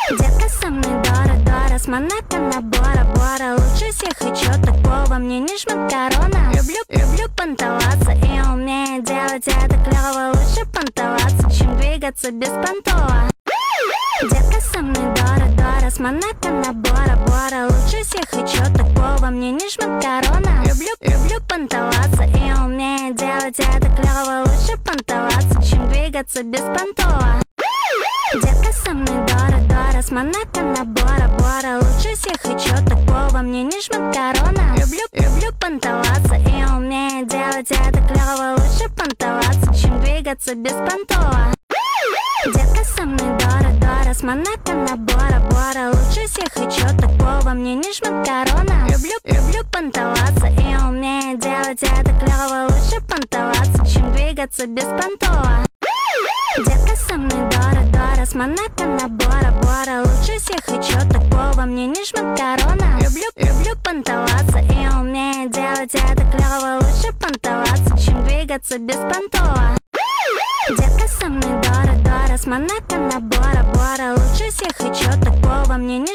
Детка со мной Дора-Дора, с Монако на Бора-Бора. Лучше всех и чё такого, мне не жмет корона. Люблю понтоваться и умею делать это клёво. Лучше понтоваться, чем двигаться беспонтово. Детка со мной Дора-Дора, с Монако на Бора-Бора. Лучше всех и чё такого, мне не жмет корона. Люблю понтоваться и умею делать это клёво. Лучше понтоваться, чем двигаться беспонтово. Детка со мной Дора-Дора, с Монако на Бора-Бора. Лучше всех и чё такого, мне не жмет корона. Люблю понтоваться и умею делать это клёво. Лучше понтоваться, чем двигаться беспонтово. Детка со мной Дора-Дора, с Монако на Бора-Бора. Лучше всех и чё такого, мне не жмет корона. Люблю понтоваться и умею делать это клёво. Лучше понтоваться, чем двигаться беспонтово. Детка со мной Дора-Дора, с Монако на Бора-Бора. Лучше всех и чё такого, мне не жмет корона. Люблю понтоваться и умею делать это клёво. Лучше понтоваться, чем двигаться беспонтово. Детка со мной Дора-Дора, с Монако на Бора-Бора. Лучше всех и чё такого, мне не